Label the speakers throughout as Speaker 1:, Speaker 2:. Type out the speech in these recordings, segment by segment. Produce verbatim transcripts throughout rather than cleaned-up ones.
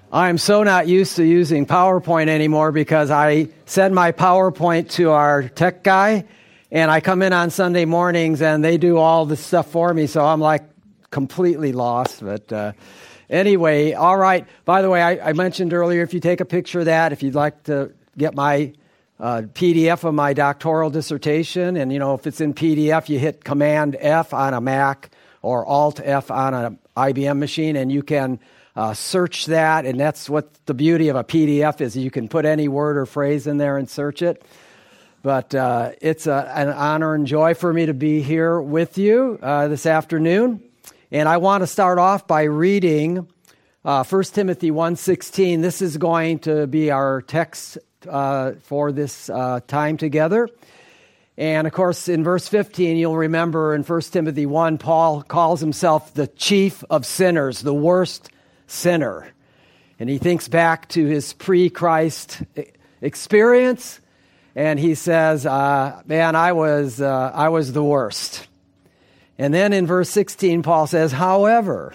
Speaker 1: I'm so not used to using PowerPoint anymore because I send my PowerPoint to our tech guy, and I come in on Sunday mornings, and they do all this stuff for me, so I'm like completely lost. But uh, anyway, all right. By the way, I, I mentioned earlier, if you take a picture of that, if you'd like to get my uh, P D F of my doctoral dissertation, and, you know, if it's in P D F, you hit Command F on a Mac or Alt F on an I B M machine, and you can Uh, search that, and that's what the beauty of a P D F is. You can put any word or phrase in there and search it. But uh, it's a, an honor and joy for me to be here with you uh, this afternoon. And I want to start off by reading uh, First Timothy one sixteen. This is going to be our text uh, for this uh, time together. And, of course, in verse fifteen, you'll remember in First Timothy one, Paul calls himself the chief of sinners, the worst sinner. And he thinks back to his pre-Christ experience, and he says, uh, man, I was uh, I was the worst. And then in verse sixteen, Paul says, however,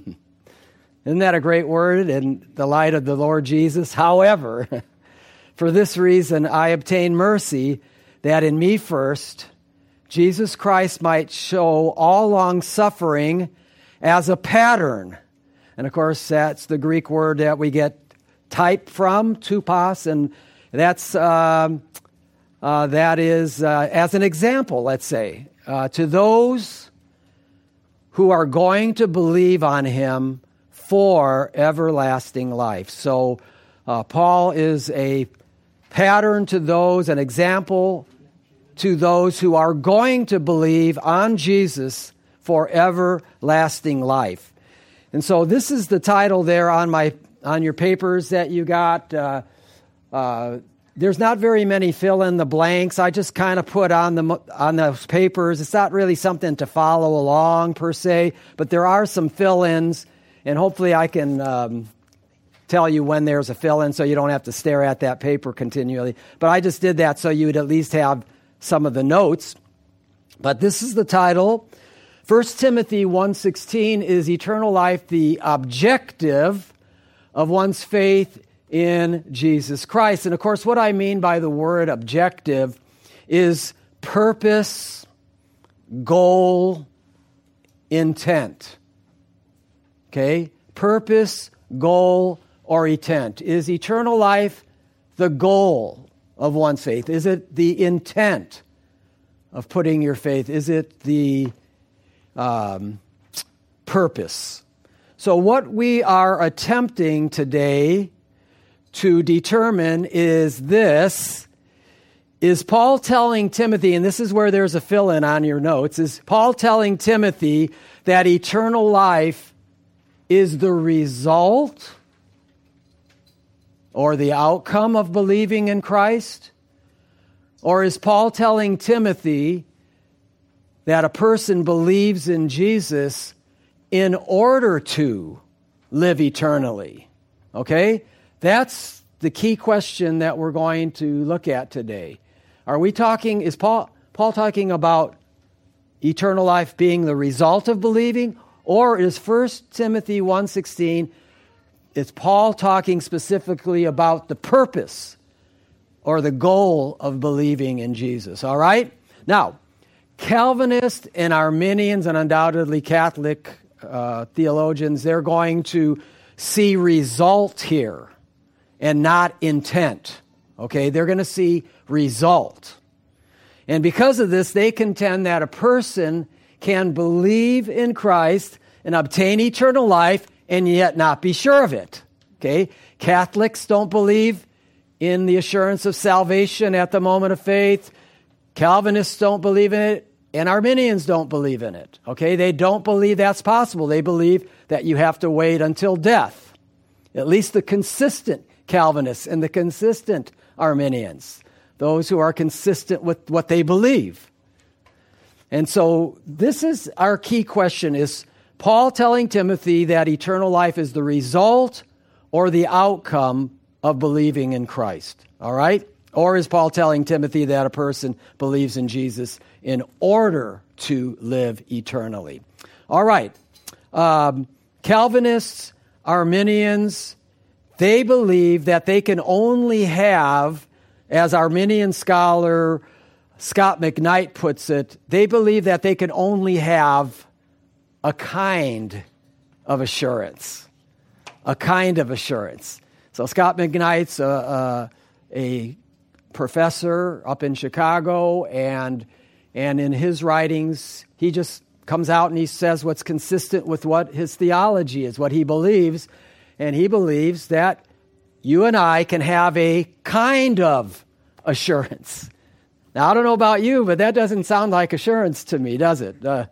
Speaker 1: isn't that a great word in the light of the Lord Jesus? However, for this reason I obtain mercy, that in me first, Jesus Christ might show all long-suffering as a pattern. And, of course, that's the Greek word that we get type from, tupos, and that's um, uh, that is uh, as an example, let's say, uh, to those who are going to believe on him for everlasting life. So uh, Paul is a pattern to those, an example to those who are going to believe on Jesus for everlasting life. And so this is the title there on my on your papers that you got. Uh, uh, there's not very many fill in the blanks. I just kind of put on the on those papers. It's not really something to follow along per se, but there are some fill-ins, and hopefully I can um, tell you when there's a fill-in so you don't have to stare at that paper continually. But I just did that so you would at least have some of the notes. But this is the title. First Timothy one sixteen is eternal life, the objective of one's faith in Jesus Christ. And, of course, what I mean by the word objective is purpose, goal, intent. Okay? Purpose, goal, or intent. Is eternal life the goal of one's faith? Is it the intent of putting your faith? Is it the Um, purpose? So what we are attempting today to determine is this: is Paul telling Timothy, and this is where there's a fill-in on your notes, is Paul telling Timothy that eternal life is the result or the outcome of believing in Christ? Or is Paul telling Timothy that a person believes in Jesus in order to live eternally? Okay? That's the key question that we're going to look at today. Are we talking, is Paul, Paul talking about eternal life being the result of believing? Or is First Timothy one sixteen, is Paul talking specifically about the purpose or the goal of believing in Jesus? All right? Now, Calvinists and Arminians and undoubtedly Catholic uh, theologians, they're going to see result here and not intent. Okay, they're going to see result. And because of this, they contend that a person can believe in Christ and obtain eternal life and yet not be sure of it. Okay, Catholics don't believe in the assurance of salvation at the moment of faith. Calvinists don't believe in it, and Arminians don't believe in it. Okay, they don't believe that's possible. They believe that you have to wait until death. At least the consistent Calvinists and the consistent Arminians, those who are consistent with what they believe. And so this is our key question: is Paul telling Timothy that eternal life is the result or the outcome of believing in Christ? All right? Or is Paul telling Timothy that a person believes in Jesus in order to live eternally? All right. Um, Calvinists, Arminians, they believe that they can only have, as Arminian scholar Scott McKnight puts it, they believe that they can only have a kind of assurance. A kind of assurance. So Scott McKnight's a, a, a professor up in Chicago, and and in his writings, he just comes out and he says what's consistent with what his theology is, what he believes. And he believes that you and I can have a kind of assurance. Now, I don't know about you, but that doesn't sound like assurance to me, does it? Uh,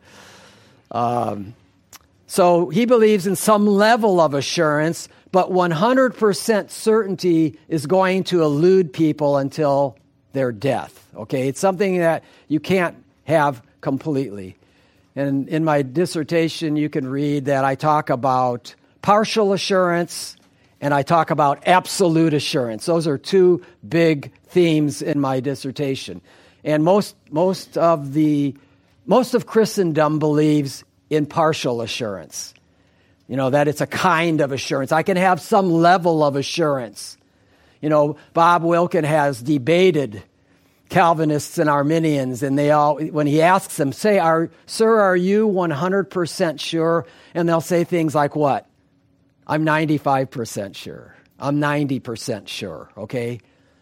Speaker 1: um, so he believes in some level of assurance, but one hundred percent certainty is going to elude people until their death. Okay, it's something that you can't have completely. And in my dissertation, you can read that I talk about partial assurance and I talk about absolute assurance. Those are two big themes in my dissertation. And most most of the most of Christendom believes in partial assurance. You know, that it's a kind of assurance. I can have some level of assurance. You know, Bob Wilkin has debated Calvinists and Arminians, and they all, when he asks them, say, "Are sir, are you one hundred percent sure?" And they'll say things like, "What? I'm ninety-five percent sure. I'm ninety percent sure." Okay.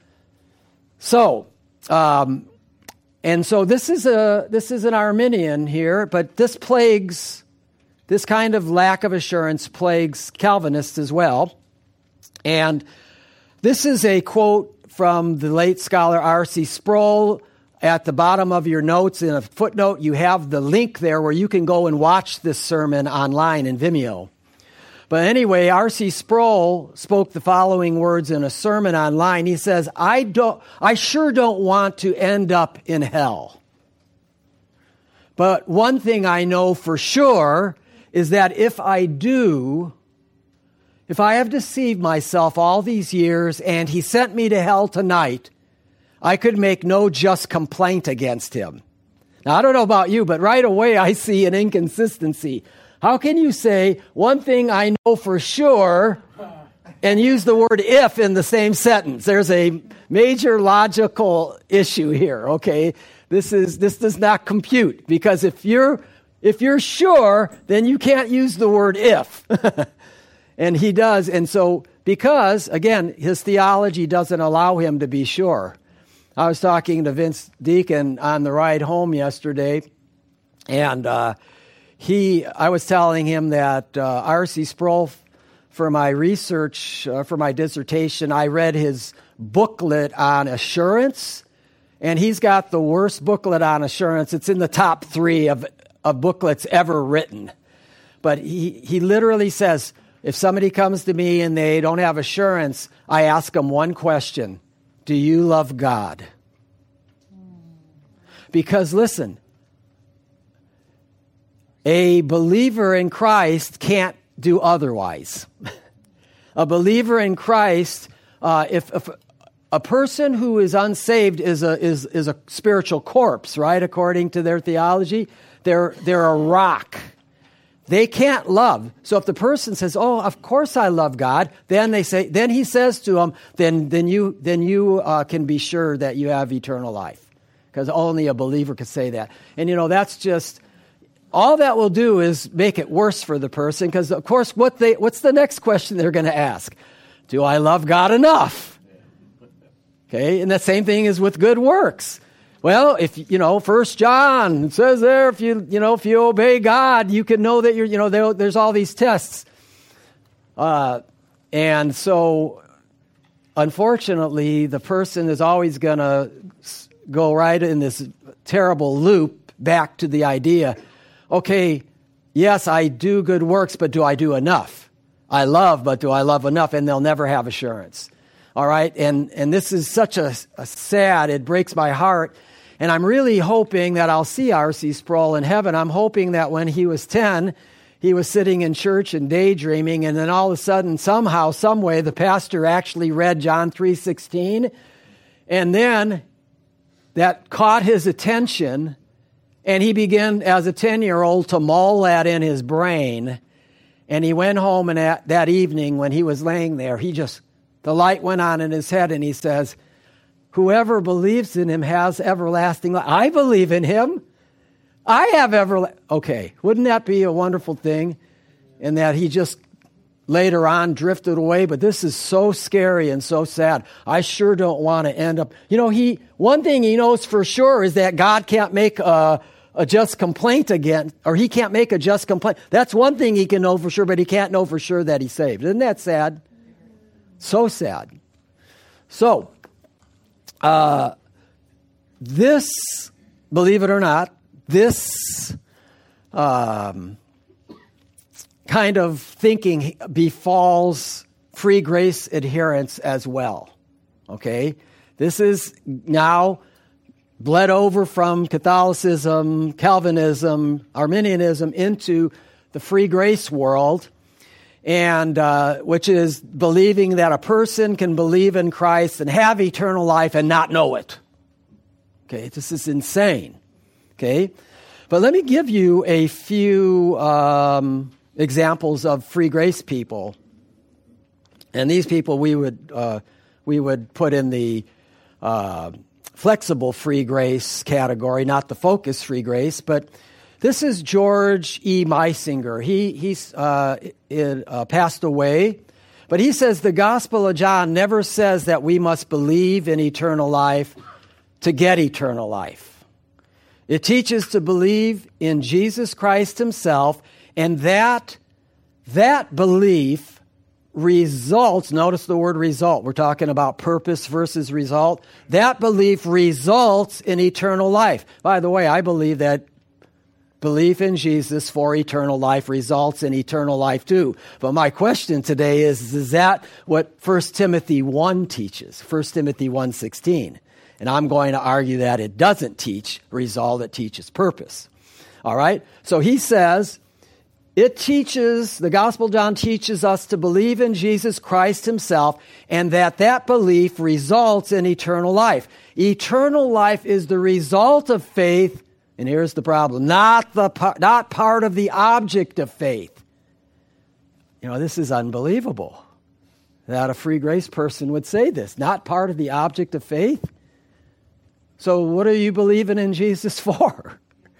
Speaker 1: So, um, and so this is a this is an Arminian here, but this plagues this kind of lack of assurance plagues Calvinists as well. And this is a quote from the late scholar R C Sproul. At the bottom of your notes, in a footnote, you have the link there where you can go and watch this sermon online in Vimeo. But anyway, R C Sproul spoke the following words in a sermon online. He says, I don't, I sure don't want to end up in hell. But one thing I know for sure is that if I do, if I have deceived myself all these years and he sent me to hell tonight, I could make no just complaint against him. Now, I don't know about you, but right away I see an inconsistency. How can you say one thing I know for sure and use the word if in the same sentence? There's a major logical issue here, okay? This is this does not compute, because if you're if you're sure, then you can't use the word if. And he does. And so because, again, his theology doesn't allow him to be sure. I was talking to Vince Deacon on the ride home yesterday, and uh, he, I was telling him that uh, R C Sproul, for my research, uh, for my dissertation, I read his booklet on assurance, and he's got the worst booklet on assurance. It's in the top three of, of booklets ever written. But he, he literally says, if somebody comes to me and they don't have assurance, I ask them one question: do you love God? Because listen, a believer in Christ can't do otherwise. A believer in Christ, uh, if, if a person who is unsaved is a is is a spiritual corpse, right? According to their theology, they're they're a rock. They can't love. So if the person says, "Oh, of course I love God," then they say, then he says to them, "Then, then you, then you uh, can be sure that you have eternal life," because only a believer could say that. And you know, that's just all that will do is make it worse for the person, because of course, what they, what's the next question they're going to ask? Do I love God enough? Okay, and the same thing is with good works. Well, if, you know, First John says there, if you, you know, if you obey God, you can know that you're, you know, there, there's all these tests. Uh, and so, unfortunately, the person is always going to go right in this terrible loop back to the idea, okay, yes, I do good works, but do I do enough? I love, but do I love enough? And they'll never have assurance. All right, and, and this is such a, a sad, it breaks my heart. And I'm really hoping that I'll see R C Sproul in heaven. I'm hoping that when he was ten, he was sitting in church and daydreaming, and then all of a sudden, somehow, some way, the pastor actually read John three sixteen, and then that caught his attention, and he began, as a ten-year-old, to mull that in his brain. And he went home, and at, that evening when he was laying there, he just, the light went on in his head, and he says, whoever believes in him has everlasting life. I believe in him. I have everlasting. Okay, wouldn't that be a wonderful thing? And that he just later on drifted away, but this is so scary and so sad. I sure don't want to end up, you know, he, one thing he knows for sure is that God can't make a, a just complaint again, or he can't make a just complaint. That's one thing he can know for sure, but he can't know for sure that he's saved. Isn't that sad? So sad. So, uh, this, believe it or not, this, um, kind of thinking befalls free grace adherents as well. Okay? This is now bled over from Catholicism, Calvinism, Arminianism into the free grace world, and uh, which is believing that a person can believe in Christ and have eternal life and not know it. Okay? This is insane. Okay? But let me give you a few Um, examples of free grace people, and these people we would uh, we would put in the uh, flexible free grace category, not the focused free grace. But this is George E. Meisinger. He he's uh, it, uh, passed away, but he says the Gospel of John never says that we must believe in eternal life to get eternal life. It teaches to believe in Jesus Christ himself. And that that belief results, notice the word result. We're talking about purpose versus result. That belief results in eternal life. By the way, I believe that belief in Jesus for eternal life results in eternal life too. But my question today is, is that what First Timothy one teaches? First Timothy one sixteen. And I'm going to argue that it doesn't teach result, it teaches purpose. All right? So he says, it teaches, the Gospel of John teaches us to believe in Jesus Christ himself, and that that belief results in eternal life. Eternal life is the result of faith, and here's the problem, not the not part of the object of faith. You know, this is unbelievable that a free grace person would say this, not part of the object of faith. So what are you believing in Jesus for?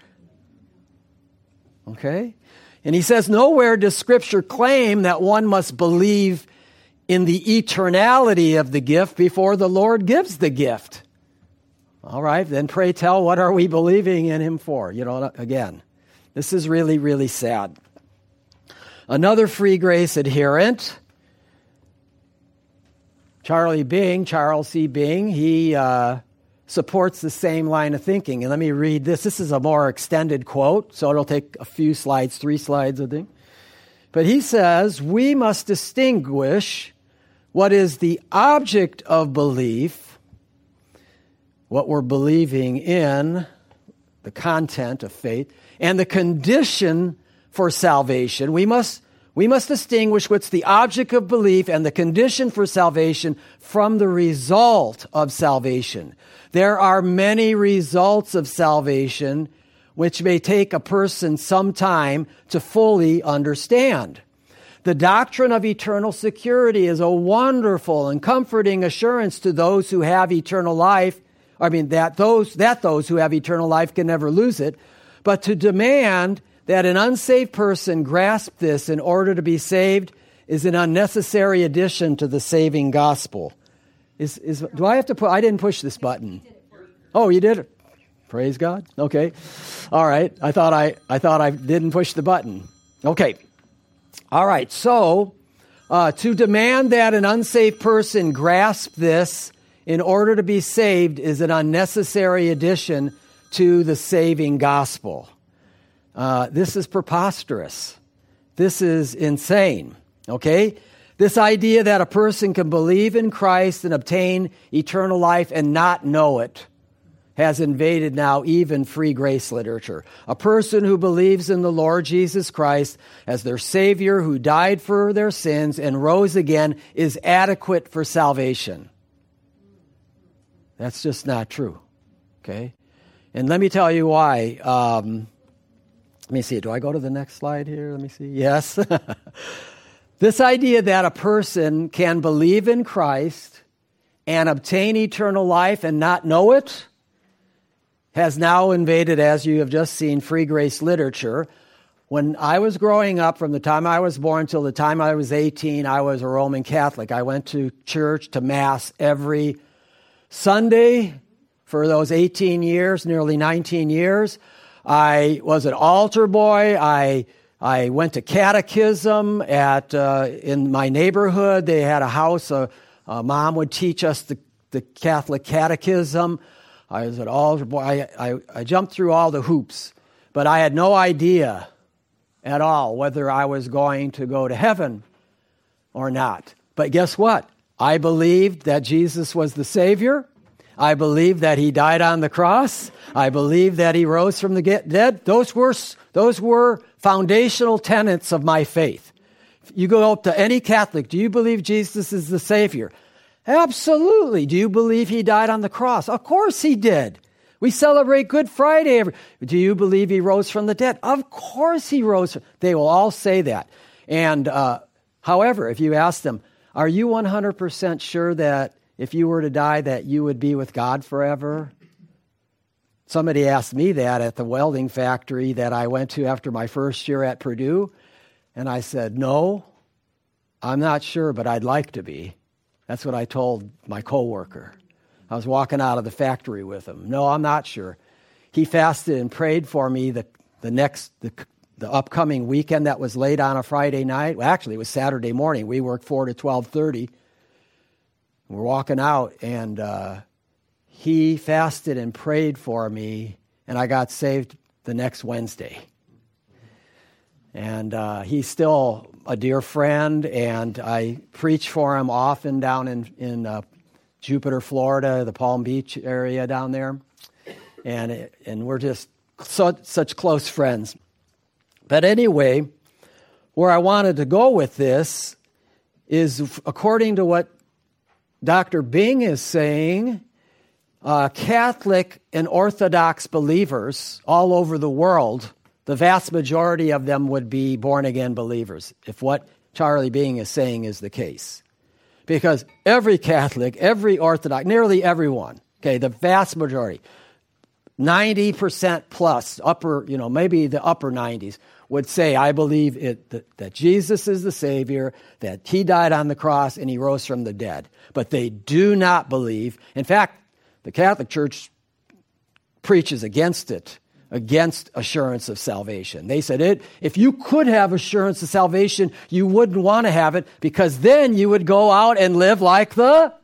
Speaker 1: Okay? And he says, nowhere does Scripture claim that one must believe in the eternality of the gift before the Lord gives the gift. All right, then pray tell, what are we believing in him for? You know, again, this is really, really sad. Another free grace adherent, Charlie Bing, Charles C. Bing, he uh, supports the same line of thinking. And let me read this. This is a more extended quote, so it'll take a few slides, three slides, I think. But he says, we must distinguish what is the object of belief, what we're believing in, the content of faith, and the condition for salvation. We must we must distinguish what's the object of belief and the condition for salvation from the result of salvation. There are many results of salvation which may take a person some time to fully understand. The doctrine of eternal security is a wonderful and comforting assurance to those who have eternal life. I mean, that those that those who have eternal life can never lose it. But to demand that an unsaved person grasp this in order to be saved is an unnecessary addition to the saving gospel. Is is do I have to put? I didn't push this button. Oh, you did it. Praise God. Okay, all right. I thought I I thought I didn't push the button. Okay, all right. So uh, to demand that an unsaved person grasp this in order to be saved is an unnecessary addition to the saving gospel. Uh, this is preposterous. This is insane, okay? This idea that a person can believe in Christ and obtain eternal life and not know it has invaded now even free grace literature. A person who believes in the Lord Jesus Christ as their Savior who died for their sins and rose again is adequate for salvation. That's just not true, okay? And let me tell you why. Um, Let me see. Do I go to the next slide here? Let me see. Yes. This idea that a person can believe in Christ and obtain eternal life and not know it has now invaded, as you have just seen, free grace literature. When I was growing up, from the time I was born till the time I was eighteen, I was a Roman Catholic. I went to church, to Mass every Sunday for those eighteen years, nearly nineteen years. I was an altar boy. I I went to catechism at uh, in my neighborhood. They had a house. A, a mom would teach us the, the Catholic catechism. I was an altar boy. I, I, I jumped through all the hoops, but I had no idea at all whether I was going to go to heaven or not. But guess what? I believed that Jesus was the Savior. I believed that He died on the cross. I believed that He rose from the dead. Those were, those were foundational tenets of my faith. You go up to any Catholic, do you believe Jesus is the Savior? Absolutely. Do you believe He died on the cross? Of course He did. We celebrate Good Friday. Every, do you believe He rose from the dead? Of course He rose. They will all say that. And uh, however, if you ask them, are you one hundred percent sure that if you were to die that you would be with God forever? Somebody asked me that at the welding factory that I went to after my first year at Purdue. And I said, no, I'm not sure, but I'd like to be. That's what I told my coworker. I was walking out of the factory with him. No, I'm not sure. He fasted and prayed for me the, the next, the, the upcoming weekend that was late on a Friday night. Well, actually, it was Saturday morning. We worked four to twelve thirty. We're walking out, and uh, he fasted and prayed for me, and I got saved the next Wednesday. And uh, he's still a dear friend, and I preach for him often down in, in uh, Jupiter, Florida, the Palm Beach area down there. And and we're just so, such close friends. But anyway, where I wanted to go with this is, according to what Doctor Bing is saying, uh, Catholic and Orthodox believers all over the world, the vast majority of them would be born-again believers, if what Charlie Bing is saying is the case. Because every Catholic, every Orthodox, nearly everyone, okay, the vast majority, ninety percent plus, upper, you know, maybe the upper nineties, would say, I believe it, that, that Jesus is the Savior, that He died on the cross and He rose from the dead. But they do not believe. In fact, the Catholic Church preaches against it, against assurance of salvation. They said, it, if you could have assurance of salvation, you wouldn't want to have it, because then you would go out and live like the...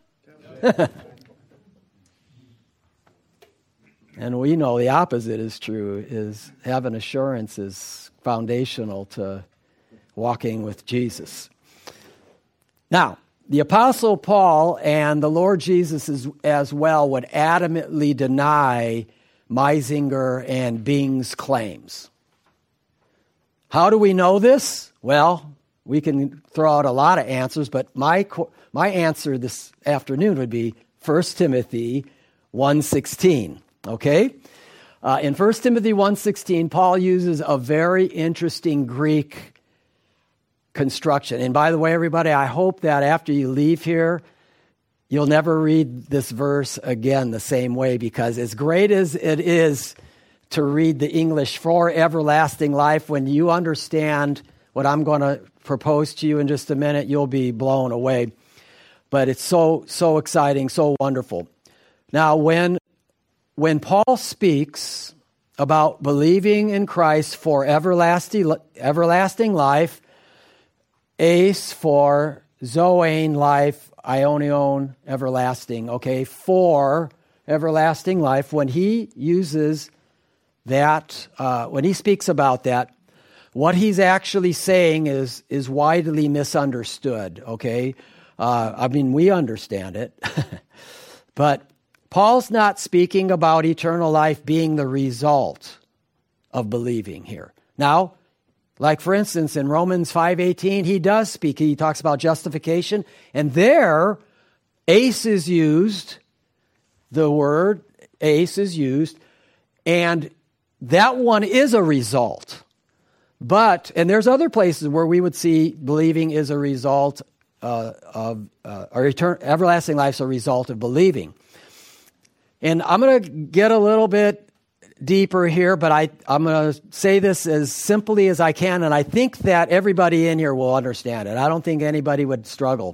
Speaker 1: And we know the opposite is true, is having assurance is foundational to walking with Jesus. Now, the Apostle Paul and the Lord Jesus as, as well would adamantly deny Meisinger and Bing's claims. How do we know this? Well, we can throw out a lot of answers, but my my answer this afternoon would be First Timothy one sixteen. Okay? Uh, in First Timothy one sixteen, Paul uses a very interesting Greek construction. And by the way, everybody, I hope that after you leave here, you'll never read this verse again the same way, because as great as it is to read the English for everlasting life, when you understand what I'm going to propose to you in just a minute, you'll be blown away. But it's so, so exciting, so wonderful. Now, when, when Paul speaks about believing in Christ for everlasting, everlasting life, ace for zoane life, aionion, everlasting, okay, for everlasting life, when he uses that, uh, when he speaks about that, what he's actually saying is is widely misunderstood, okay? Uh, I mean, we understand it, but Paul's not speaking about eternal life being the result of believing here. Now, like for instance, in Romans five eighteen, he does speak. He talks about justification, and there, ace is used, the word ace is used, and that one is a result But, and there's other places where we would see believing is a result uh, of, uh, or etern- everlasting life is a result of believing. And I'm going to get a little bit deeper here, but I, I'm going to say this as simply as I can, and I think that everybody in here will understand it. I don't think anybody would struggle.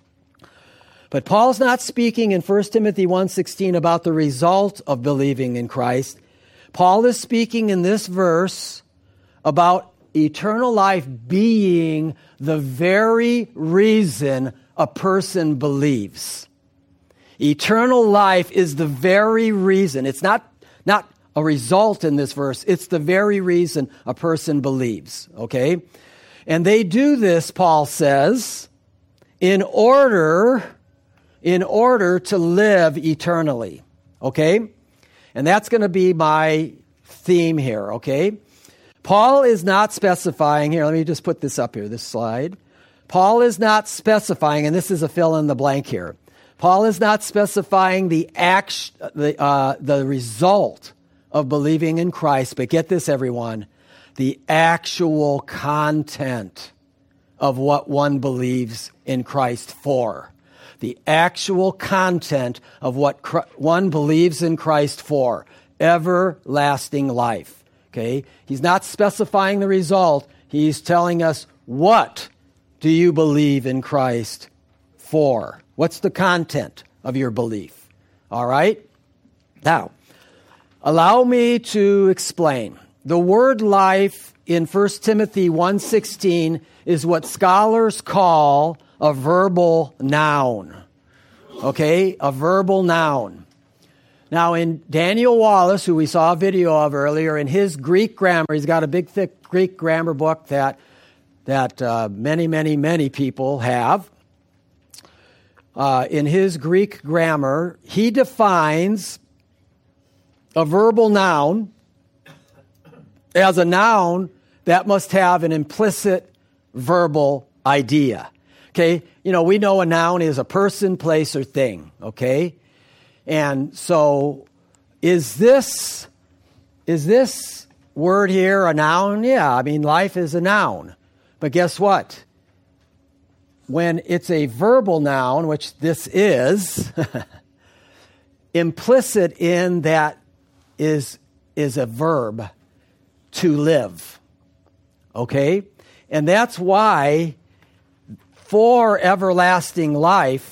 Speaker 1: But Paul's not speaking in First Timothy one sixteen about the result of believing in Christ. Paul is speaking in this verse about eternal life being the very reason a person believes. Eternal life is the very reason. It's not, not a result in this verse. It's the very reason a person believes, okay? And they do this, Paul says, in order, in order to live eternally, okay? And that's going to be my theme here, okay? Paul is not specifying here. Let me just put this up here, this slide. Paul is not specifying, and this is a fill in the blank here. Paul is not specifying the act, the uh, the result of believing in Christ, but get this, everyone, the actual content of what one believes in Christ for. The actual content of what one believes in Christ for. Everlasting life. Okay? He's not specifying the result. He's telling us, what do you believe in Christ for? What's the content of your belief? All right? Now, allow me to explain. The word life in First Timothy one sixteen is what scholars call a verbal noun. Okay? A verbal noun. Now, in Daniel Wallace, who we saw a video of earlier, in his Greek grammar, he's got a big, thick Greek grammar book that that uh, many, many, many people have. Uh, in his Greek grammar, he defines a verbal noun as a noun that must have an implicit verbal idea. Okay? You know, we know a noun is a person, place, or thing. Okay? And so, is this, is this word here a noun? Yeah, I mean, life is a noun. But guess what? When it's a verbal noun, which this is, implicit in that is, is a verb, to live. Okay? And that's why, for everlasting life,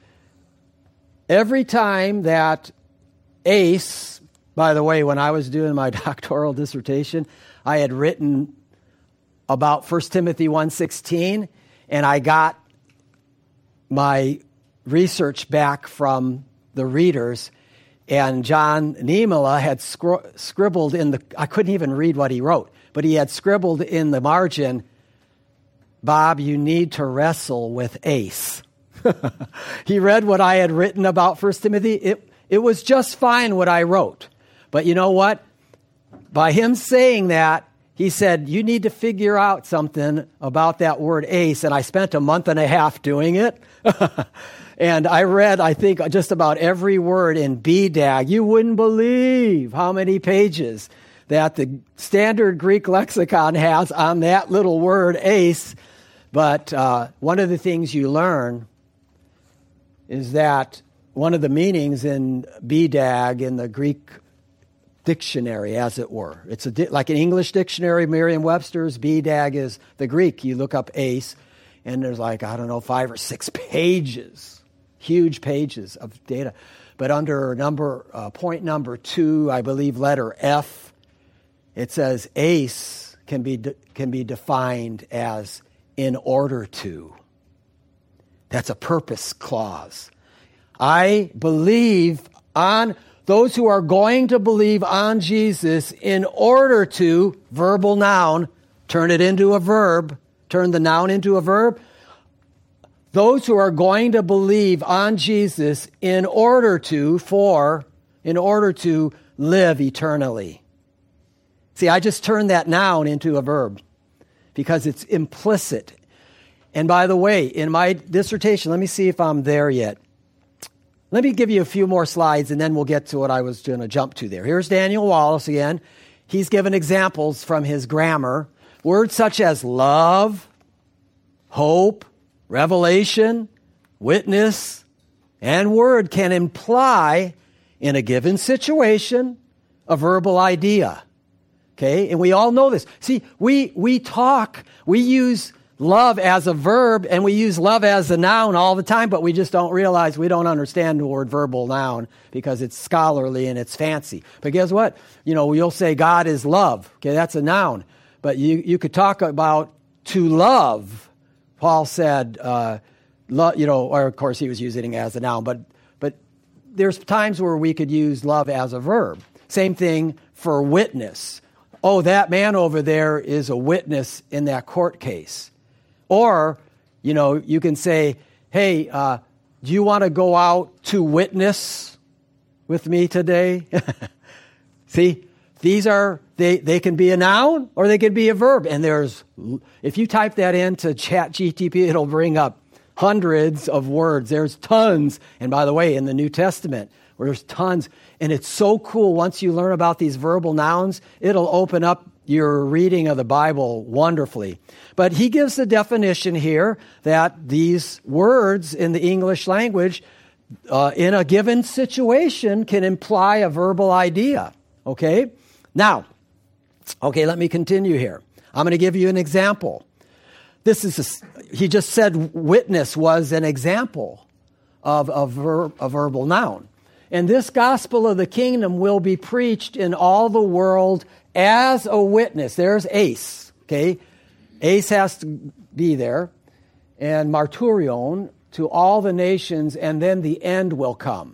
Speaker 1: every time that Ace, by the way, when I was doing my doctoral dissertation, I had written about First Timothy one sixteen, and I got my research back from the readers, and John Niemela had scri- scribbled in the, I couldn't even read what he wrote, but he had scribbled in the margin, Bob, you need to wrestle with Ace. He read what I had written about First Timothy. It, it was just fine what I wrote. But you know what? By him saying that, he said, you need to figure out something about that word ace. And I spent a month and a half doing it. And I read, I think, just about every word in B D A G. You wouldn't believe how many pages that the standard Greek lexicon has on that little word ace. But uh, one of the things you learn is that one of the meanings in B D A G, in the Greek dictionary, as it were, it's a di- like an English dictionary, Merriam-Webster's, B D A G is the Greek. You look up ace, and there's like, I don't know, five or six pages, huge pages of data. But under number uh, point number two, I believe letter F, it says ace can be de- can be defined as in order to. That's a purpose clause. I believe on those who are going to believe on Jesus in order to, verbal noun, turn it into a verb, turn the noun into a verb. Those who are going to believe on Jesus in order to, for, in order to live eternally. See, I just turned that noun into a verb because it's implicit. And by the way, in my dissertation, let me see if I'm there yet. Let me give you a few more slides, and then we'll get to what I was going to jump to there. Here's Daniel Wallace again. He's given examples from his grammar Words such as love, hope, revelation, witness, and word can imply in a given situation a verbal idea. Okay? And we all know this. See, we we talk, we use love as a verb and we use love as a noun all the time, but we just don't realize we don't understand the word verbal noun because it's scholarly and it's fancy. But guess what? You know, you'll say God is love. Okay, that's a noun. But you, you could talk about to love. Paul said, uh, lo, you know, or of course he was using it as a noun, but but there's times where we could use love as a verb. Same thing for witness. Oh, that man over there is a witness in that court case. Or, you know, you can say, hey, uh, do you want to go out to witness with me today? See, these are, they, they can be a noun or they can be a verb. And there's, if you type that into Chat G T P, it'll bring up hundreds of words. There's tons. And by the way, in the New Testament, where there's tons. And it's so cool. Once you learn about these verbal nouns, it'll open up your reading of the Bible wonderfully. But he gives the definition here that these words in the English language uh, in a given situation can imply a verbal idea. Okay? Now, okay, let me continue here. I'm going to give you an example. This is, a, he just said witness was an example of a, ver, a verbal noun. And this gospel of the kingdom will be preached in all the world as a witness. There's ace, okay? Ace has to be there. And marturion, to all the nations, and then the end will come.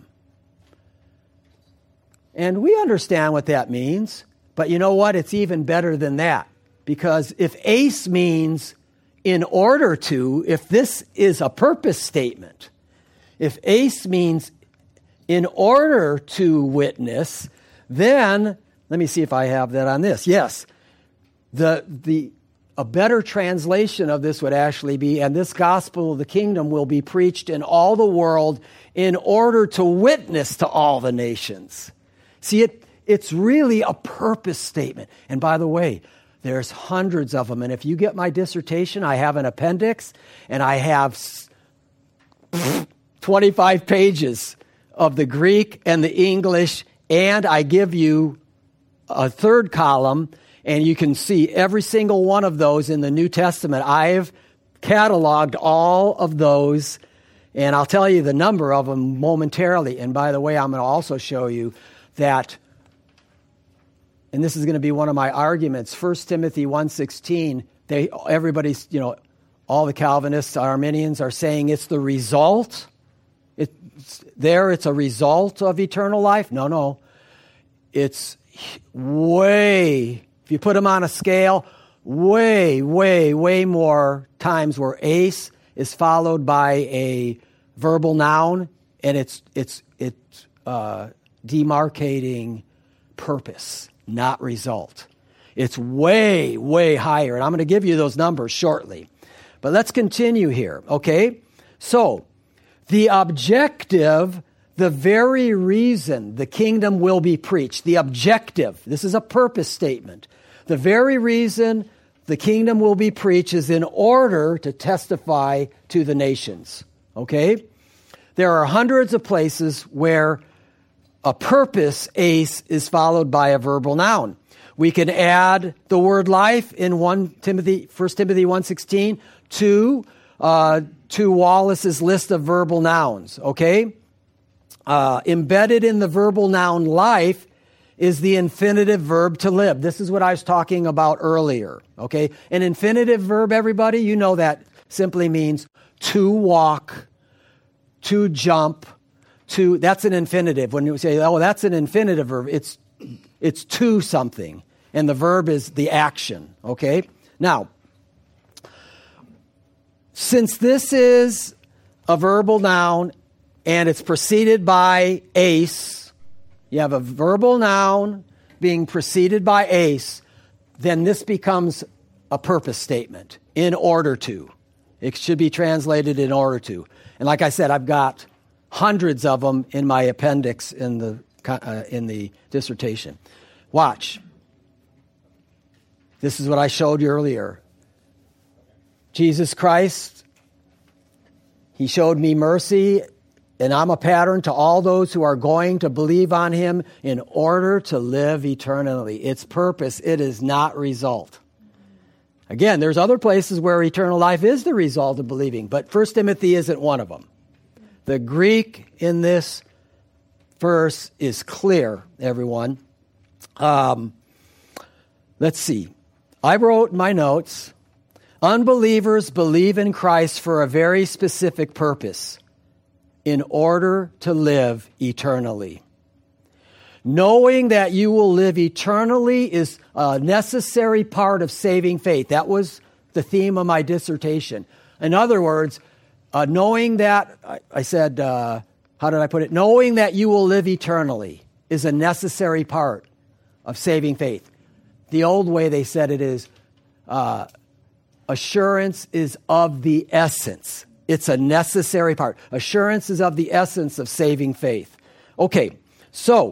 Speaker 1: And we understand what that means. But you know what? It's even better than that. Because if ace means in order to, if this is a purpose statement, if ace means in order to witness, then, let me see if I have that on this. Yes, the the a better translation of this would actually be, and this gospel of the kingdom will be preached in all the world in order to witness to all the nations. See, it it's really a purpose statement. And by the way, there's hundreds of them. And if you get my dissertation, I have an appendix, and I have twenty-five pages of the Greek and the English, and I give you a third column, and you can see every single one of those in the New Testament. I've cataloged all of those, and I'll tell you the number of them momentarily. And by the way, I'm going to also show you that, and this is going to be one of my arguments, First Timothy one sixteen, they, everybody's, you know, all the Calvinists, Arminians are saying it's the result. It's, there, it's a result of eternal life. No, no. It's way, if you put them on a scale, way, way, way more times where ace is followed by a verbal noun, and it's it's it's uh, demarcating purpose, not result. It's way, way higher, and I'm going to give you those numbers shortly. But let's continue here, okay? So, the objective, the very reason the kingdom will be preached, the objective, this is a purpose statement. The very reason the kingdom will be preached is in order to testify to the nations, okay? There are hundreds of places where a purpose, ace, is followed by a verbal noun. We can add the word life in First Timothy, First Timothy one sixteen to uh, to Wallace's list of verbal nouns, okay? Uh, embedded in the verbal noun life is the infinitive verb to live. This is what I was talking about earlier, okay? An infinitive verb, everybody, you know that simply means to walk, to jump, to, that's an infinitive. When you say, oh, that's an infinitive verb, it's it's to something, and the verb is the action, okay? Now, since this is a verbal noun and it's preceded by ace, you have a verbal noun being preceded by ace, then this becomes a purpose statement, in order to. It should be translated in order to. And like I said, I've got hundreds of them in my appendix in the uh, in the dissertation. Watch. This is what I showed you earlier. Jesus Christ, he showed me mercy, and I'm a pattern to all those who are going to believe on him in order to live eternally. It's purpose. It is not result. Again, there's other places where eternal life is the result of believing, but First Timothy isn't one of them. The Greek in this verse is clear, everyone. Um, let's see. I wrote in my notes, unbelievers believe in Christ for a very specific purpose, in order to live eternally. Knowing that you will live eternally is a necessary part of saving faith. That was the theme of my dissertation. In other words, uh, knowing that, I, I said, uh, how did I put it? Knowing that you will live eternally is a necessary part of saving faith. The old way they said it is, uh, assurance is of the essence. It's a necessary part. Assurance is of the essence of saving faith. Okay, so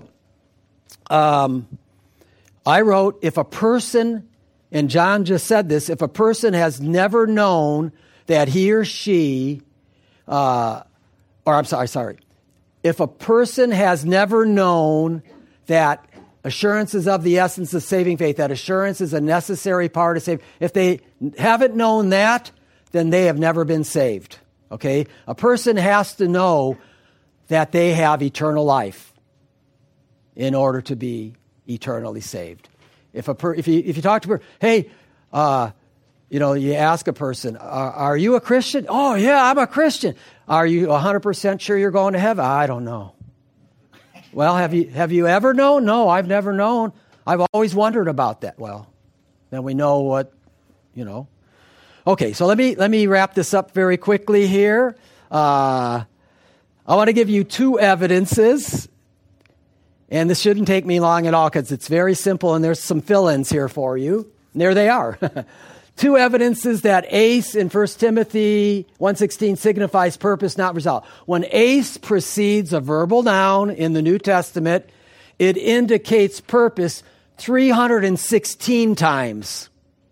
Speaker 1: um, I wrote, if a person, and John just said this, if a person has never known that he or she, uh, or I'm sorry, sorry, if a person has never known that assurance is of the essence of saving faith, that assurance is a necessary part of saving, if they haven't known that, then they have never been saved. Okay? A person has to know that they have eternal life in order to be eternally saved. If a per, if you if you talk to her, hey, uh, you know, you ask a person, are, are you a Christian? Oh yeah, I'm a Christian. Are you one hundred percent sure you're going to heaven? I don't know. Well, have you have you ever known? No, I've never known. I've always wondered about that. Well, then we know what, you know. Okay, so let me let me wrap this up very quickly here. Uh, I want to give you two evidences, and this shouldn't take me long at all because it's very simple, and there's some fill-ins here for you. And there they are. Two evidences that ace in First Timothy one sixteen signifies purpose, not result. When ace precedes a verbal noun in the New Testament, it indicates purpose three hundred sixteen times.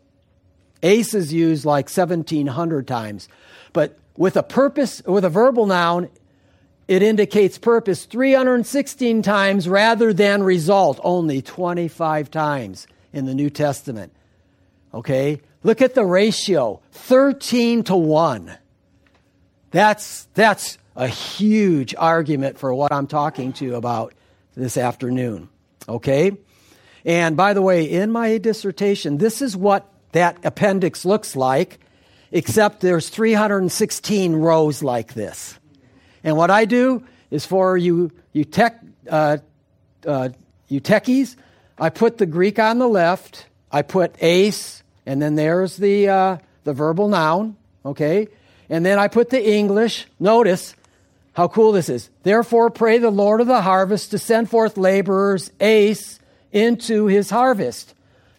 Speaker 1: Ace is used like seventeen hundred times. But with a purpose, with a verbal noun, it indicates purpose three hundred sixteen times rather than result, only twenty-five times in the New Testament. Okay? Look at the ratio, thirteen to one. That's, that's a huge argument for what I'm talking to you about this afternoon. Okay? And by the way, in my dissertation, this is what that appendix looks like, except there's three hundred sixteen rows like this. And what I do is for you, you tech, uh, uh, you techies, I put the Greek on the left, I put ace, and then there's the uh, the verbal noun, okay? And then I put the English. Notice how cool this is. Therefore, pray the Lord of the harvest to send forth laborers, ace, into his harvest.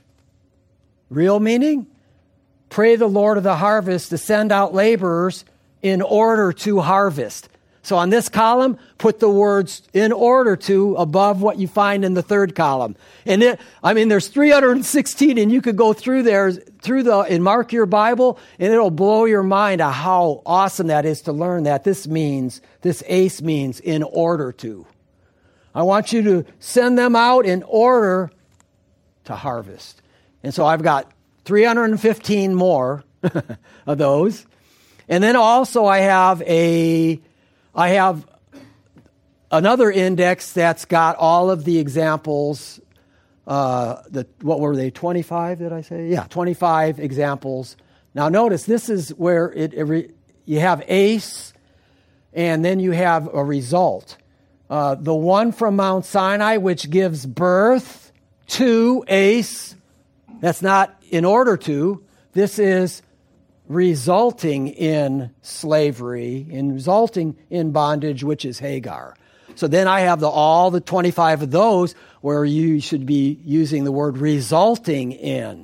Speaker 1: Real meaning? Pray the Lord of the harvest to send out laborers in order to harvest. So on this column, put the words in order to above what you find in the third column. And it, I mean, there's three hundred sixteen, and you could go through there, through the, and mark your Bible, and it'll blow your mind at how awesome that is to learn that this means, this ace means in order to. I want you to send them out in order to harvest. And so I've got three hundred fifteen more of those. And then also I have a, I have another index that's got all of the examples. Uh, the, what were they, twenty-five, did I say? Yeah, twenty-five examples. Now notice this is where it, it re, you have ace, and then you have a result. Uh, the one from Mount Sinai, which gives birth to ace, that's not in order to. This is resulting in slavery, in resulting in bondage, which is Hagar. So then I have the, all the twenty-five of those where you should be using the word resulting in.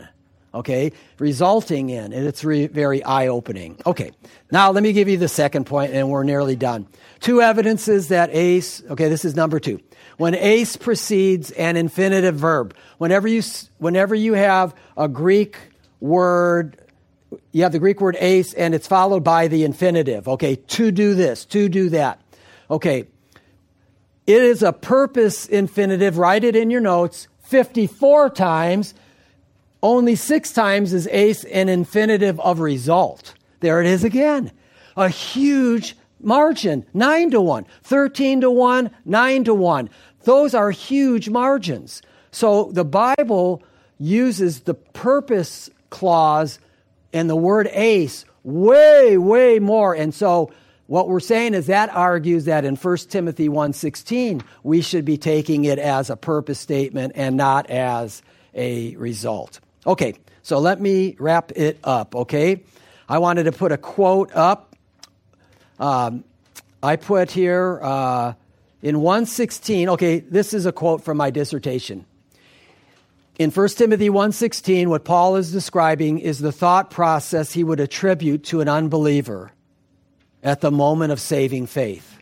Speaker 1: okay, resulting in, and it's re- very eye-opening. Okay, now let me give you the second point, and we're nearly done. Two evidences that ace, okay, this is number two. When ace precedes an infinitive verb, whenever you whenever you have a Greek word, you have the Greek word ace, and it's followed by the infinitive, okay, to do this, to do that. Okay, it is a purpose infinitive, write it in your notes, fifty-four times. Only six times is ace an infinitive of result. There it is again. A huge margin, nine to one, thirteen to one, nine to one. Those are huge margins. So the Bible uses the purpose clause and the word ace way, way more. And so what we're saying is that argues that in First Timothy one sixteen, we should be taking it as a purpose statement and not as a result. Okay, so let me wrap it up, okay? I wanted to put a quote up. Um, I put here uh, in one sixteen, okay, this is a quote from my dissertation. In First Timothy one sixteen, what Paul is describing is the thought process he would attribute to an unbeliever at the moment of saving faith.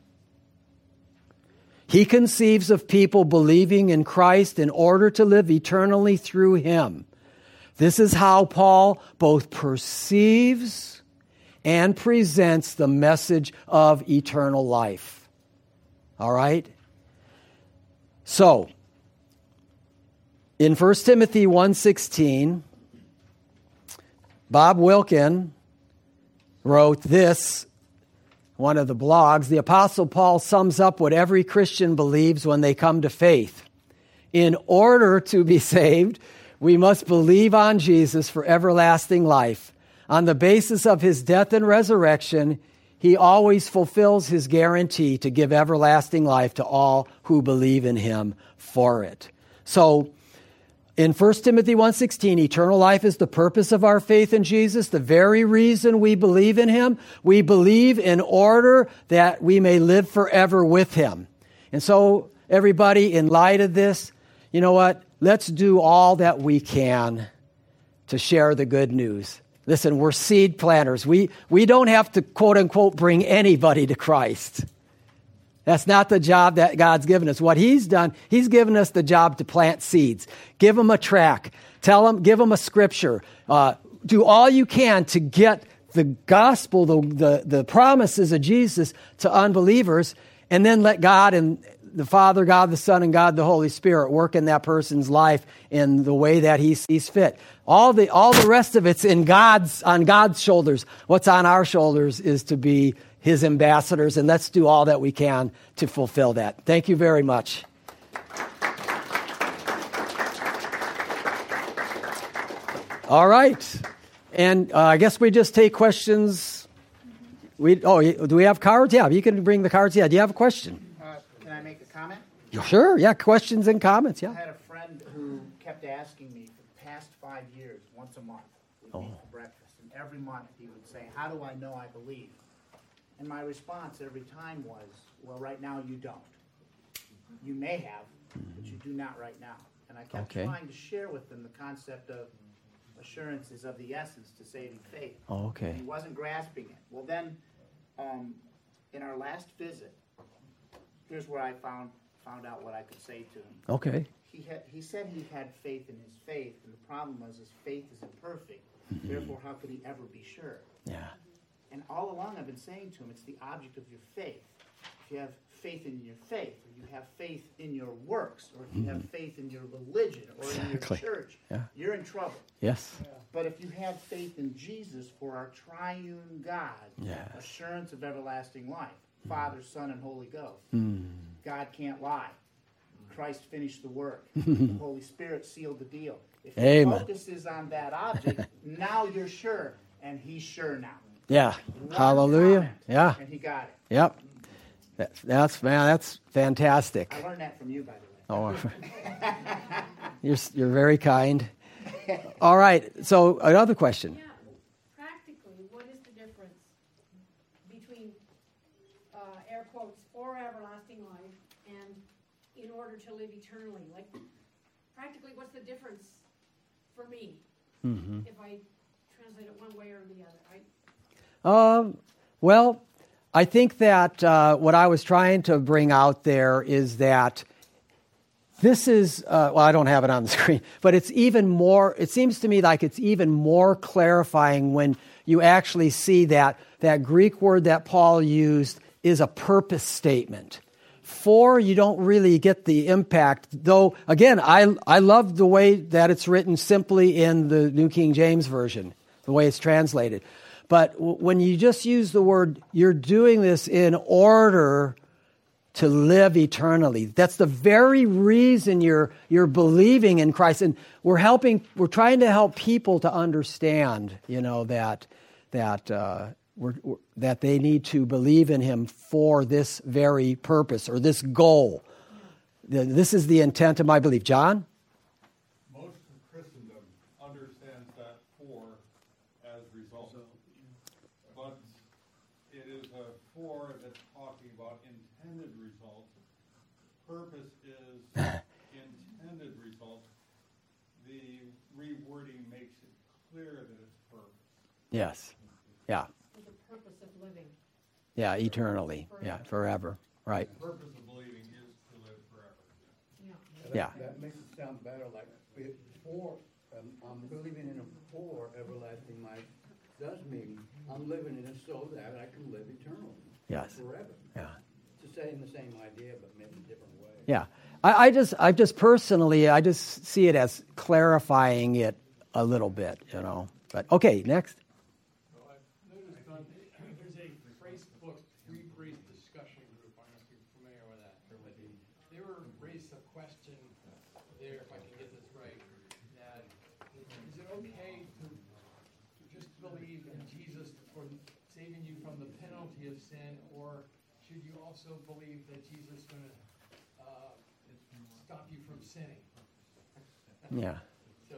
Speaker 1: He conceives of people believing in Christ in order to live eternally through him. This is how Paul both perceives and presents the message of eternal life. All right? So, in First Timothy one sixteen, Bob Wilkin wrote this, one of the blogs. The Apostle Paul sums up what every Christian believes when they come to faith. In order to be saved, we must believe on Jesus for everlasting life. On the basis of his death and resurrection, he always fulfills his guarantee to give everlasting life to all who believe in him for it. So, in First Timothy one sixteen, eternal life is the purpose of our faith in Jesus, the very reason we believe in him. We believe in order that we may live forever with him. And so, everybody, in light of this, you know what? Let's do all that we can to share the good news. Listen, we're seed planters. We, we don't have to, quote unquote, bring anybody to Christ. That's not the job that God's given us. What he's done, he's given us the job to plant seeds. Give them a track. Tell them, give them a scripture. Uh, do all you can to get the gospel, the, the, the promises of Jesus to unbelievers, and then let God and the Father, God the Son, and God the Holy Spirit work in that person's life in the way that he sees fit. All the all the rest of it's in God's on God's shoulders. What's on our shoulders is to be his ambassadors, and let's do all that we can to fulfill that. Thank you very much. All right. And uh, I guess we just take questions. We oh, do we have cards? Yeah, you can bring the cards. Yeah, do you have a question?
Speaker 2: Can I make a comment?
Speaker 1: Sure, yeah, questions and comments, yeah.
Speaker 2: I had a friend who kept asking me for the past five years, once a month, we'd
Speaker 1: Oh.
Speaker 2: meet for breakfast, and every month he would say, how do I know I believe? And my response every time was, well, right now you don't. You may have, but you do not right now. And I kept
Speaker 1: Okay.
Speaker 2: trying to share with them the concept of assurance is of the essence to saving faith.
Speaker 1: Oh, okay.
Speaker 2: He wasn't grasping it. Well, then, um, in our last visit, here's where I found found out what I could say to him.
Speaker 1: Okay.
Speaker 2: He had he said he had faith in his faith, and the problem was his faith is imperfect. Therefore, how could he ever be sure?
Speaker 1: Yeah.
Speaker 2: And all along, I've been saying to him, it's the object of your faith. If you have faith in your faith, or you have faith in your works, or if you have faith in your religion, or
Speaker 1: Exactly.
Speaker 2: in your church,
Speaker 1: Yeah.
Speaker 2: you're in trouble.
Speaker 1: Yes.
Speaker 2: But if you have faith in Jesus for our triune God,
Speaker 1: Yes.
Speaker 2: assurance of everlasting life, Father, Son, and Holy Ghost,
Speaker 1: Mm.
Speaker 2: God can't lie. Christ finished the work. The Holy Spirit sealed the deal. If your
Speaker 1: Amen.
Speaker 2: focus is on that object, now you're sure, and he's sure now.
Speaker 1: Yeah.
Speaker 2: One
Speaker 1: Hallelujah.
Speaker 2: comment,
Speaker 1: Yeah.
Speaker 2: And he got it.
Speaker 1: Yep. That, that's man. That's fantastic.
Speaker 2: I learned that from you, by the way.
Speaker 1: Oh, you're you're very kind. All right. So another question.
Speaker 3: Yeah, practically, what is the difference between, uh, air quotes, for everlasting life and in order to live eternally? Like, practically, what's the difference for me?
Speaker 1: Mm-hmm.
Speaker 3: if I translate it one way or the other. I,
Speaker 1: Um, well, I think that uh, what I was trying to bring out there is that this is, uh, well, I don't have it on the screen, but it's even more, it seems to me like it's even more clarifying when you actually see that that Greek word that Paul used is a purpose statement. For, you don't really get the impact, though, again, I, I love the way that it's written simply in the New King James Version, the way it's translated. But w- when you just use the word, you're doing this in order to live eternally. That's the very reason you're you're believing in Christ, and we're helping. We're trying to help people to understand, you know, that that uh, we're, we're, that they need to believe in Him for this very purpose or this goal. The- This is the intent of my belief. John?
Speaker 4: Most of Christendom understands that for as result. But it is a for that's talking about intended results. Purpose is intended results. The rewording makes it clear that it's purpose.
Speaker 1: Yes. Yeah.
Speaker 3: for the purpose of living.
Speaker 1: Yeah, eternally. Yeah, forever. Right.
Speaker 4: The purpose of believing is to live forever.
Speaker 3: Yeah.
Speaker 5: That-
Speaker 1: Yeah.
Speaker 5: That makes it sound better, like, it- for, um, I'm believing in a for everlasting life, does mean I'm living in it so that I can live eternally.
Speaker 1: Yes.
Speaker 5: Forever.
Speaker 1: Yeah.
Speaker 5: It's the same, the same idea, but maybe a different way.
Speaker 1: Yeah, I, I just, I just personally, I just see it as clarifying it a little bit, you know. But okay, next.
Speaker 6: Well, I've noticed on, there's a Facebook free grace discussion group, I don't know if you're familiar with that. They were raised a question there, if I can get this right, that is it okay to to just believe in Jesus for saving you from the penalty of sin, or should you also believe that Jesus is going to uh, stop you from sinning?
Speaker 1: Yeah.
Speaker 6: So,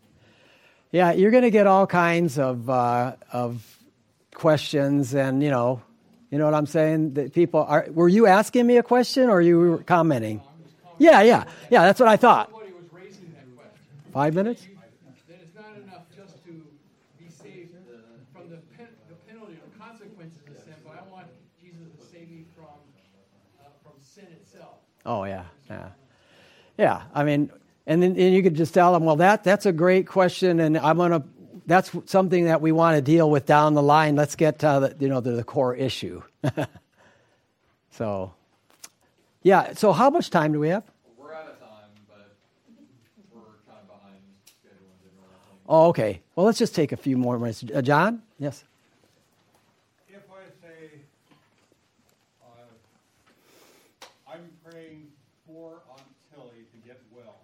Speaker 1: Yeah, you're going to get all kinds of uh, of questions, and you know, you know what I'm saying. That people are. Were you asking me a question, or you were commenting?
Speaker 6: I'm just commenting.
Speaker 1: Yeah, yeah, yeah. That's what I thought.
Speaker 6: Somebody was raising that question.
Speaker 1: Five minutes.
Speaker 6: Then it's not enough just to be saved from the, pen, the penalty or the consequences of sin, but I want Jesus to save me from uh, from sin itself.
Speaker 1: Oh yeah, yeah, yeah. I mean, and then and you could just tell them, well, that that's a great question, and I'm gonna. That's something that we want to deal with down the line. Let's get to the, you know, to the core issue. So, yeah. So, how much time do we have?
Speaker 7: We're out of time, but we're kind of behind schedule in general, I think.
Speaker 1: Oh, okay. Well, let's just take a few more minutes. Uh, John? Yes.
Speaker 4: If I say, uh, I'm praying for Aunt Tilly to get well,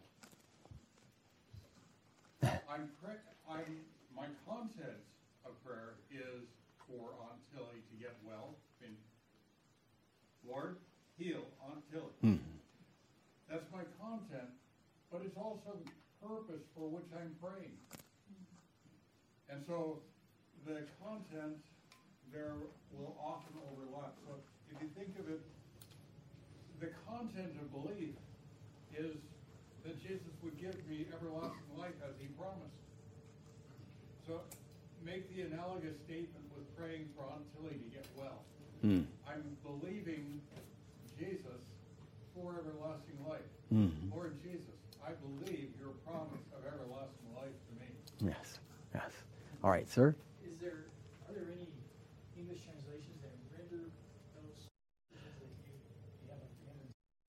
Speaker 4: I'm pray- I'm my content of prayer is for Aunt Tilly to get well. I mean, Lord, heal Aunt Tilly.
Speaker 1: Mm-hmm.
Speaker 4: That's my content, but it's also the purpose for which I'm praying. And so the content there will often overlap. So if you think of it, the content of belief is that Jesus would give me everlasting life as he promised. So make the analogous statement with praying for Aunt Tilly to get well.
Speaker 1: Mm.
Speaker 4: I'm believing Jesus for everlasting life.
Speaker 1: Mm.
Speaker 4: Lord Jesus, I believe your promise of everlasting life to me.
Speaker 1: Yes. Yes. All right, sir.
Speaker 8: Is there, are there any English translations that render those passages that you, you have at the end?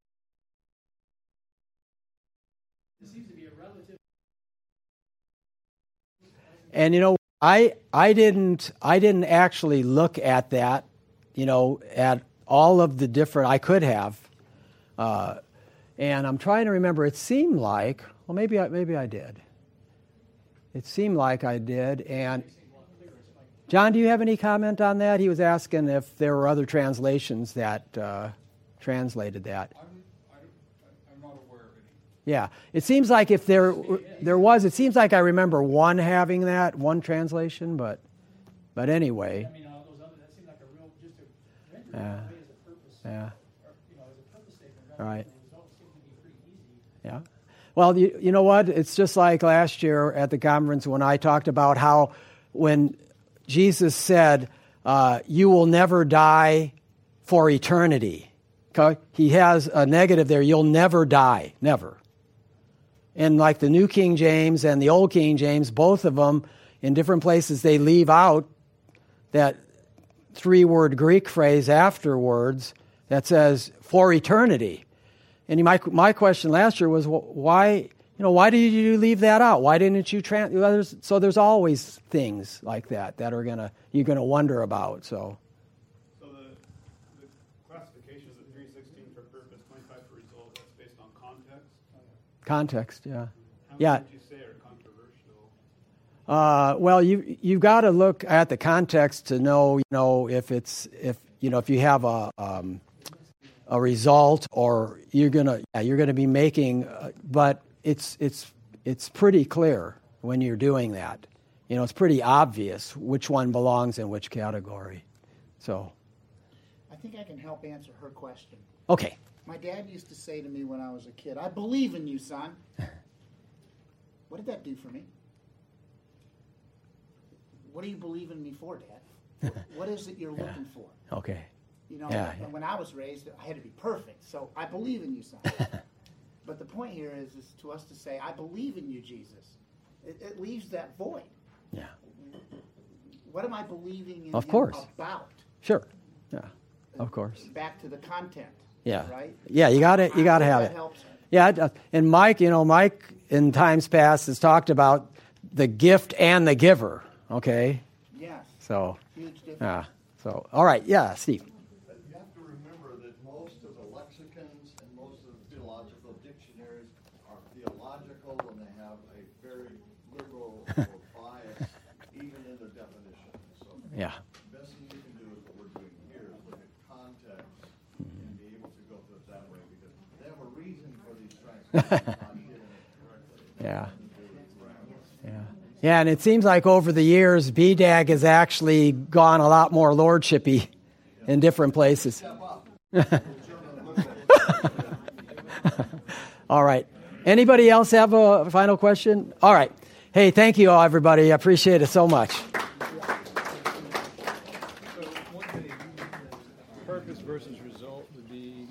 Speaker 8: It seems to be a relative.
Speaker 1: And you know, I I didn't I didn't actually look at that, you know, at all of the different I could have, uh, and I'm trying to remember. It seemed like, well, maybe I maybe I did. It seemed like I did. And John, do you have any comment on that? He was asking if there were other translations that uh, translated that.
Speaker 4: I'm, I, I'm not aware of any.
Speaker 1: Yeah, it seems like if there there was, it seems like I remember one having that, one translation, but but anyway.
Speaker 8: I mean, all those other, that seemed like a real, just a render
Speaker 1: Yeah.
Speaker 8: that way as a purpose,
Speaker 1: Yeah,
Speaker 8: or, you know, as a purpose statement. rather
Speaker 1: Right.
Speaker 8: than The results seem to be pretty easy.
Speaker 1: yeah. Well, you, you know what? It's just like last year at the conference when I talked about how when Jesus said, uh, you will never die for eternity. Okay? He has a negative there. You'll never die. Never. And like the New King James and the Old King James, both of them, in different places, they leave out that three-word Greek phrase afterwards that says, for eternity. And my my question last year was, well, why, you know, why did you leave that out? Why didn't you trans? Well, there's, so there's always things like that that are gonna you're gonna wonder about. So.
Speaker 9: So the, the classifications of three sixteen for purpose, twenty-five for result. That's based on context.
Speaker 1: Context, yeah,
Speaker 9: How
Speaker 1: yeah.
Speaker 9: many would you say are controversial?
Speaker 1: Uh, well, you you've got to look at the context to know, you know, if it's if you know if you have a um, a result or you're gonna yeah, you're gonna be making, uh, but it's it's it's pretty clear when you're doing that. You know, it's pretty obvious which one belongs in which category. So,
Speaker 2: I think I can help answer her question.
Speaker 1: okay,
Speaker 2: My dad used to say to me when I was a kid, I believe in you, son. What did that do for me? What do you believe in me for, Dad? What is it you're looking for?
Speaker 1: okay,
Speaker 2: You know,
Speaker 1: Yeah, yeah.
Speaker 2: when I was raised, I had to be perfect. So I believe in you, son. But the point here is, is to us to say, I believe in you, Jesus. It, it leaves that void.
Speaker 1: yeah,
Speaker 2: What am I believing in
Speaker 1: Of
Speaker 2: him
Speaker 1: course.
Speaker 2: about?
Speaker 1: sure, yeah, of course,
Speaker 2: Back to the content.
Speaker 1: yeah,
Speaker 2: Right?
Speaker 1: yeah. You got to you got to
Speaker 2: I hope
Speaker 1: have
Speaker 2: that
Speaker 1: it.
Speaker 2: helps.
Speaker 1: Yeah, it does. And Mike, you know, Mike in times past has talked about the gift and the giver. Okay,
Speaker 2: Yes.
Speaker 1: so
Speaker 2: Huge difference.
Speaker 1: yeah, so all right, yeah, Steve.
Speaker 10: You have to remember that most of the lexicons and most of the theological dictionaries are theological and they have a very liberal or bias even in the definition. So
Speaker 1: Yeah.
Speaker 10: the best thing you can do is what we're doing here is look at context and be able to go through it that way because they have a reason for these translations not getting it correctly.
Speaker 1: Yeah. Yeah. Yeah, and it seems like over the years, B D A G has actually gone a lot more lordshipy in different places. All right. Anybody else have a final question? All right. Hey, thank you all, everybody. I appreciate it so much.
Speaker 11: So one thing, purpose versus result would be